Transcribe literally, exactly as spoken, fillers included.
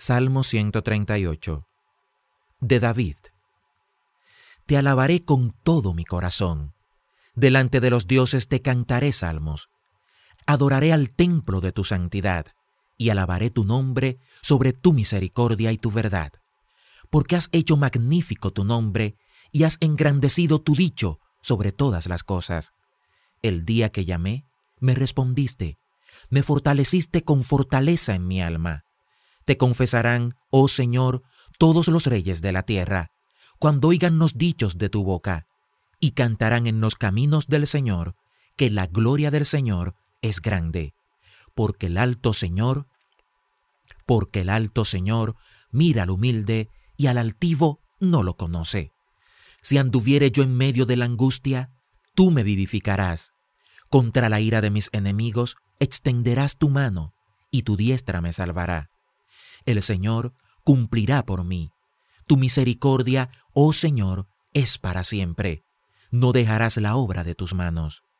Salmo ciento treinta y ocho. De David. Te alabaré con todo mi corazón. Delante de los dioses te cantaré salmos. Adoraré al templo de tu santidad y alabaré tu nombre sobre tu misericordia y tu verdad. Porque has hecho magnífico tu nombre y has engrandecido tu dicho sobre todas las cosas. El día que llamé, me respondiste. Me fortaleciste con fortaleza en mi alma. Te confesarán, oh Señor, todos los reyes de la tierra, cuando oigan los dichos de tu boca, y cantarán en los caminos del Señor, que la gloria del Señor es grande. Porque el alto Señor, porque el alto Señor mira al humilde y al altivo no lo conoce. Si anduviere yo en medio de la angustia, tú me vivificarás. Contra la ira de mis enemigos extenderás tu mano, y tu diestra me salvará. El Señor cumplirá por mí. Tu misericordia, oh Señor, es para siempre. No dejarás la obra de tus manos.